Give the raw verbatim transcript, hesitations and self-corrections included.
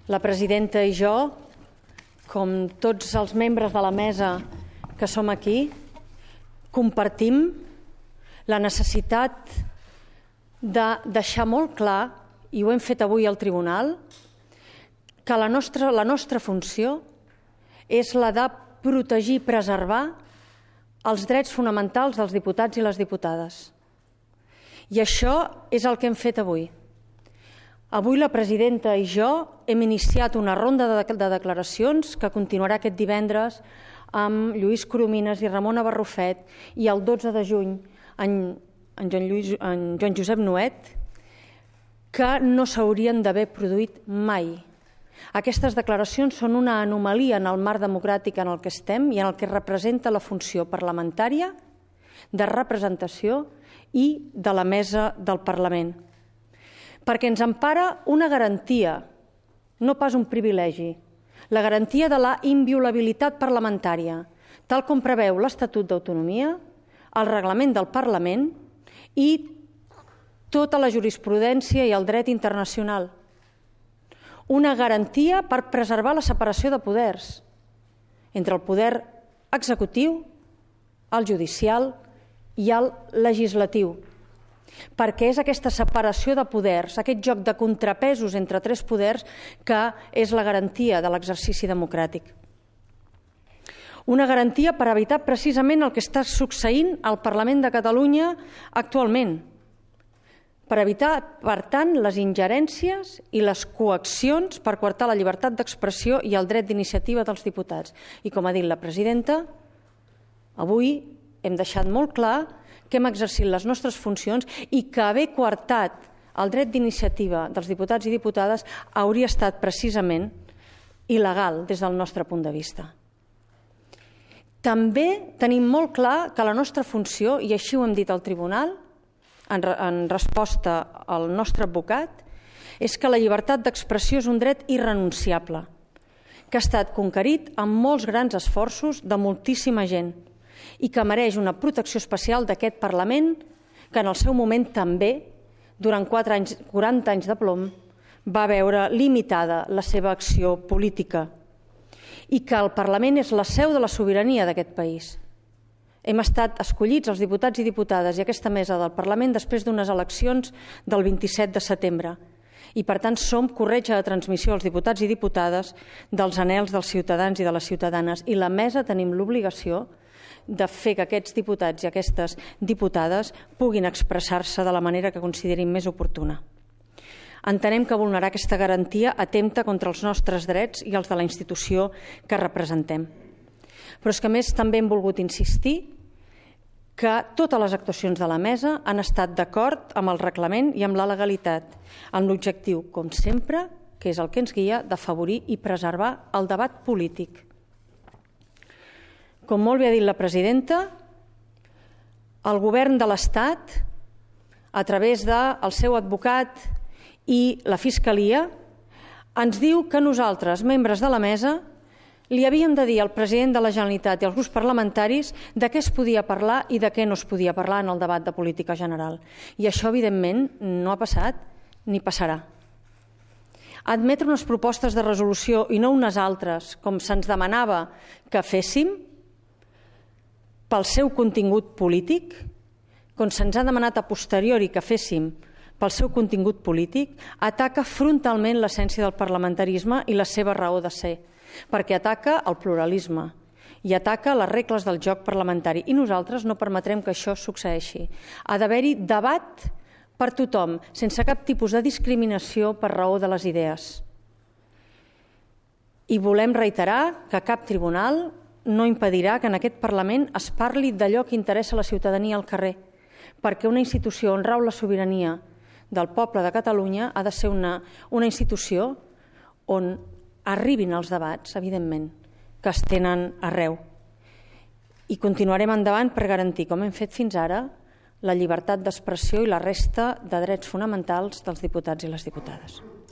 la presidenta i jo, com tots els membres de la mesa que som aquí, compartim la necessitat de deixar molt clar, i ho hem fet avui al tribunal, que la nostra, la nostra funció és la de protegir i preservar els drets fonamentals dels diputats i les diputades. I això és el que hem fet avui. Avui la presidenta i jo hem iniciat una ronda de declaracions que continuarà aquest divendres amb Lluís Coromines i Ramona Barrufet i el dotze de juny en, en, Joan, Lluís, en Joan Josep Nuet, que no s'haurien d'haver produït mai. Aquestes declaracions són una anomalia en el marc democràtic en el que estem i en el que representa la funció parlamentària, de representació i de la mesa del Parlament. Perquè ens empara una garantia, no pas un privilegi, la garantia de la inviolabilitat parlamentària, tal com preveu l'Estatut d'Autonomia, el reglament del Parlament i tota la jurisprudència i el dret internacional. Una garantia per preservar la separació de poders entre el poder executiu, el judicial i el legislatiu. Perquè és aquesta separació de poders, aquest joc de contrapesos entre tres poders, que és la garantia de l'exercici democràtic. Una garantia per evitar precisament el que està succeint al Parlament de Catalunya actualment, per evitar, per tant, les ingerències i les coaccions per coartar la llibertat d'expressió i el dret d'iniciativa dels diputats. I com ha dit la presidenta, avui hem deixat molt clar que hem exercit les nostres funcions i que haver coartat el dret d'iniciativa dels diputats i diputades hauria estat precisament il·legal des del nostre punt de vista. També tenim molt clar que la nostra funció, i així ho hem dit al tribunal, en resposta al nostre advocat, és que la llibertat d'expressió és un dret irrenunciable, que ha estat conquerit amb molts grans esforços de moltíssima gent i que mereix una protecció especial d'aquest Parlament, que en el seu moment també, durant quaranta anys de plom, va veure limitada la seva acció política i que el Parlament és la seu de la sobirania d'aquest país. Hem estat escollits els diputats i diputades i aquesta mesa del Parlament després d'unes eleccions del vint-i-set de setembre. I, per tant, som corretja de transmissió als diputats i diputades dels anhels dels ciutadans i de les ciutadanes. I la mesa tenim l'obligació de fer que aquests diputats i aquestes diputades puguin expressar-se de la manera que considerin més oportuna. Entenem que vulnerar aquesta garantia atempta contra els nostres drets i els de la institució que representem. Però és que, a més, també hem volgut insistir que totes les actuacions de la mesa han estat d'acord amb el reglament i amb la legalitat, amb l'objectiu, com sempre, que és el que ens guia, d'afavorir i preservar el debat polític. Com molt bé ha dit la presidenta, el govern de l'Estat, a través del seu advocat i la Fiscalia, ens diu que nosaltres, membres de la mesa, li havíem de dir al president de la Generalitat i als grups parlamentaris de què es podia parlar i de què no es podia parlar en el debat de política general. I això, evidentment, no ha passat ni passarà. Admetre unes propostes de resolució i no unes altres, com se'ns demanava que féssim, pel seu contingut polític, com se'ns ha demanat a posteriori que féssim pel seu contingut polític, ataca frontalment l'essència del parlamentarisme i la seva raó de ser, perquè ataca el pluralisme i ataca les regles del joc parlamentari. I nosaltres no permetrem que això succeeixi. Ha d'haver-hi debat per tothom, sense cap tipus de discriminació per raó de les idees. I volem reiterar que cap tribunal no impedirà que en aquest Parlament es parli d'allò que interessa a la ciutadania al carrer, perquè una institució on rau la sobirania del poble de Catalunya ha de ser una, una institució on arribin els debats, evidentment, que es tenen arreu. I continuarem endavant per garantir, com hem fet fins ara, la llibertat d'expressió i la resta de drets fonamentals dels diputats i les diputades.